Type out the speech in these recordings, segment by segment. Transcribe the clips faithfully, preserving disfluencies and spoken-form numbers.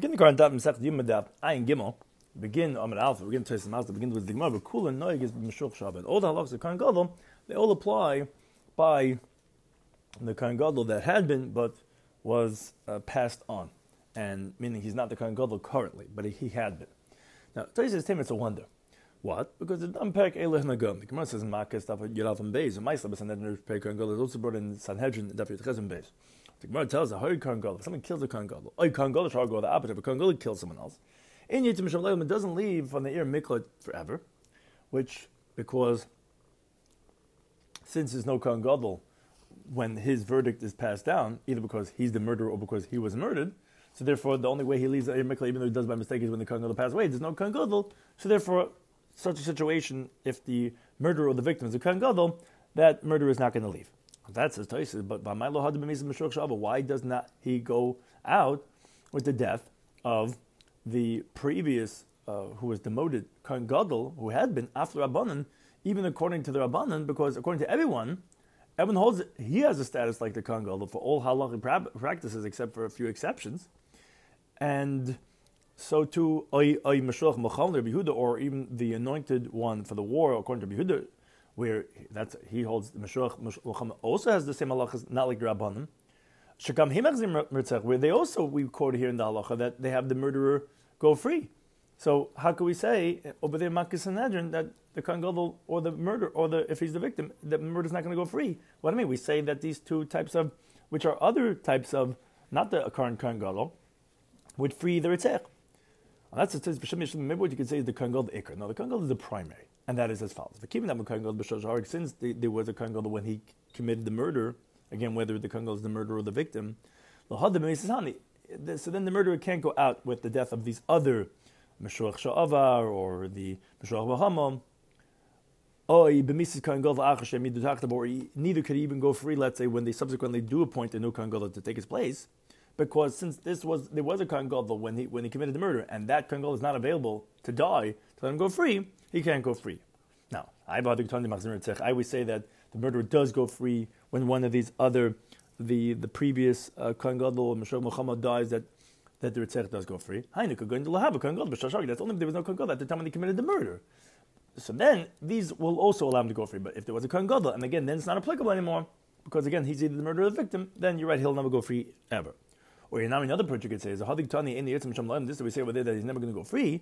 Begin the current daf Masechet Yuma daf Ayin Gimel. Begin Amud Alpha. Begin Tosfos Mazda. Begin with the Gemara. But Kula Noig is Meshuch Shabbat. All the halachas of Kohen Gadol, they all apply by the Kohen Gadol that had been but was uh, passed on, and meaning he's not the Kohen Gadol currently, but he, he had been. Now Tosfos Tim, it's a wonder. What? Because the Unpack Eleh Nagam. The Gemara says in Makkah stuff at Yerav and Beis. And Ma'aseh and then Kohen Gadol is also brought in Sanhedrin Daf Yud Ches and Beis. The Gemara tells us, "How Kohen Gadol? If someone kills a Kohen Gadol, or Kohen Gadol shall go the opposite. If a Kohen Gadol kills someone else, in Yitzim Shalom, it doesn't leave from the ear miklat forever, which because since there's no Kohen Gadol when his verdict is passed down, either because he's the murderer or because he was murdered, so therefore the only way he leaves the ear miklat, even though he does by mistake, is when the Kohen Gadol passes away. There's no Kohen Gadol, so therefore, such a situation, if the murderer or the victim is a Kohen Gadol, that murderer is not going to leave. That says Tosfos, but by my law, why does not he go out with the death of the previous, uh, who was demoted, Kohen Gadol, who had been after Rabbanan, even according to the Rabbanan, because according to everyone, everyone holds it, he has a status like the Kohen Gadol for all halachic practices, except for a few exceptions. And so too, Oy Oy Meshuach Machal Rabbi Yehuda, or even the anointed one for the war, according to Rabbi Yehuda, where that's he holds the Meshuach Machal also has the same halachas, not like the Rabbanim. Shekam Himachzim Mertzach, where they also, we quote here in the halacha, that they have the murderer go free. So how can we say over there Makkah Sanhedrin that the Kohen Gadol or the murder or the if he's the victim, the murder is not going to go free? What do I mean? We say that these two types of, which are other types of, not the current Kohen Gadol, would free the Ritzach. Well, that's it. Maybe what you could say is the Kohen Gadol Ikar. No, the Kohen Gadol is the primary, and that is as follows: for keeping that Kohen Gadol b'shalosh, since the, there was a Kohen Gadol when he committed the murder, again whether the Kohen Gadol is the murderer or the victim, so then the murderer can't go out with the death of these other Meshuach Sha'avar or the Meshuach V'hamam. Or neither could he even go free. Let's say when they subsequently do appoint a new Kohen Gadol to take his place. Because since this was there was a Kohen Gadol when he when he committed the murder, and that Kohen Gadol is not available to die to let him go free, he can't go free. Now, I always say that the murderer does go free when one of these other the the previous uh, Kohen Gadol or Meshuach Muhammad dies, that that the Ritzach does go free. That's only if there was no Kohen Gadol at the time when he committed the murder. So then these will also allow him to go free. But if there was a Kohen Gadol, and again then it's not applicable anymore, because again he's either the murderer or the victim, then you're right, he'll never go free ever. Or now another approach you could say is a hadik tani in the yitzim shamlaim. This we say over there that he's never going to go free.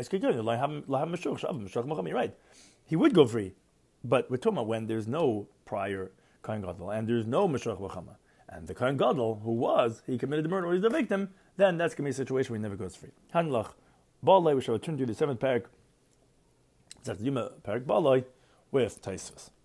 You're right. He would go free, but we're talking about when there's no prior Kohen Gadol and there's no Meshuach V'chama, and the Kohen Gadol who was he committed the murder or he's the victim, then that's going to be a situation where he never goes free. Hanlach Balai. We shall return to the seventh parak. That's Yuma parak Balai with Tosfos.